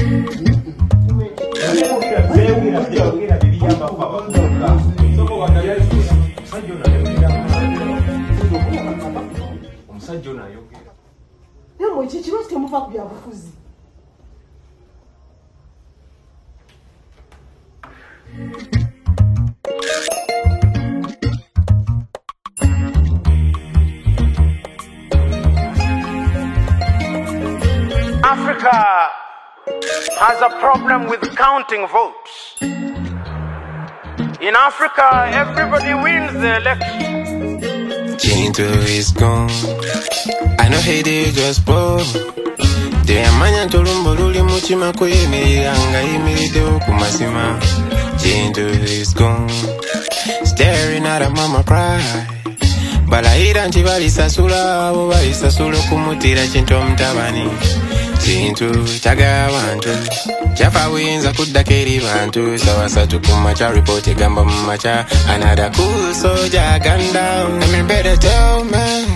Africa has a problem with counting votes. In Africa, everybody wins the election. Chintu is gone. I know he did just blow. The amanya tolumbo luli muchima kuyemiranga imirido kumasima. Chintu is gone. Staring at a mama cry. Balahira nti balisasula abo balisasula kumutira Chintu mtabani. Chintu chaga bantu chafa winza kuddako eri bantu sawasatu kumacha report egamba mumacha another cool soldier gunned down. I mean better tell me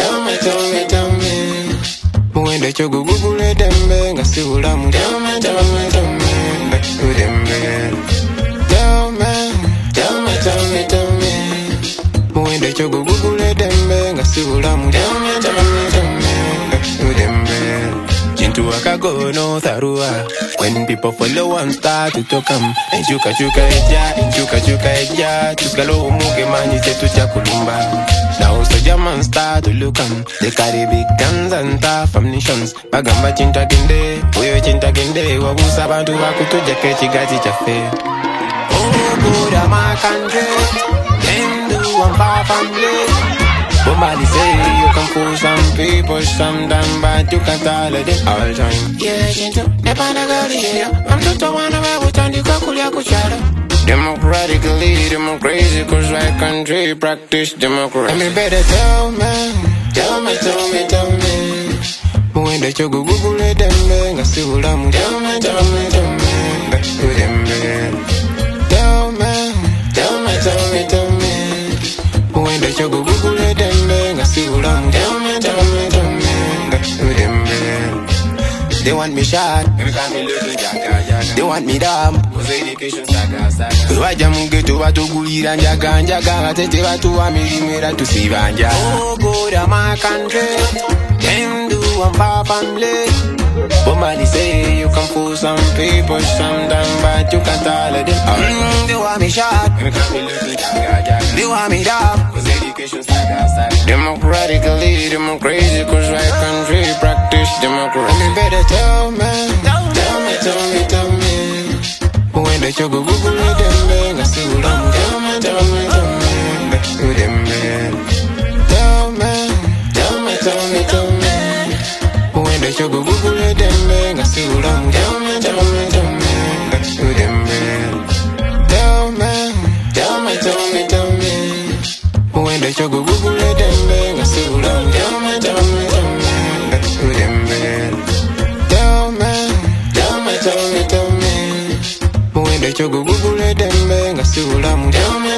muwendo ekyo gugugule dembe nga sibulamu tell me udembe tell me muwendo ekyo gugugule dembe nga sibulamu tell me udembe Chintu akago no tharua. When people follow one star to talk and chuka eja Tuskalo umuge mani setu chakulumba. Now so German start to look they carry big guns and tough ammunitions. Bagamba Chintu agende, uyo Chintu agende. Wabusa bantu wakutoja kechi gazi chafe. Oh good am my country, then do one far family. Somebody say you can fool some people sometime, but you can't tolerate all time. Yeah, Chintu, never go here. I'm just the one who will turn the kakulia kuchara. Democratically, democracy, cause right country practice democracy. I mean, better tell me. Muwendo chogu google dembe, nga sibulamu. Tell me. Muwendo chogu google dembe, nga sibulamu. Tell me. They want me shot. They want me dumb. Waja mungeto batugulira njaga batete batu amirimera tusibanja. Oh God of my country, them do one far family. Somebody say you can fool some people sometime, but you can't tolerate them. They want me shot. They want me dumb. Democratically, democracy, cause right country practice democracy. I mean, better tell me. Muwendo chogu google dembe, nga sibulamu. Tell me. Muwendo chogu google dembe, nga sibulamu. Tell me. Muwendo chogu google dembe, nga sibulamu. Tell me. Muwendo chogu google dembe, nga sibulamu. Tell me.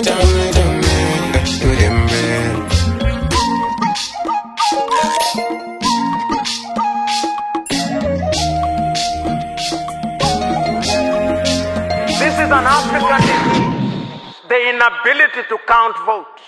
This is an African disease, the inability to count votes.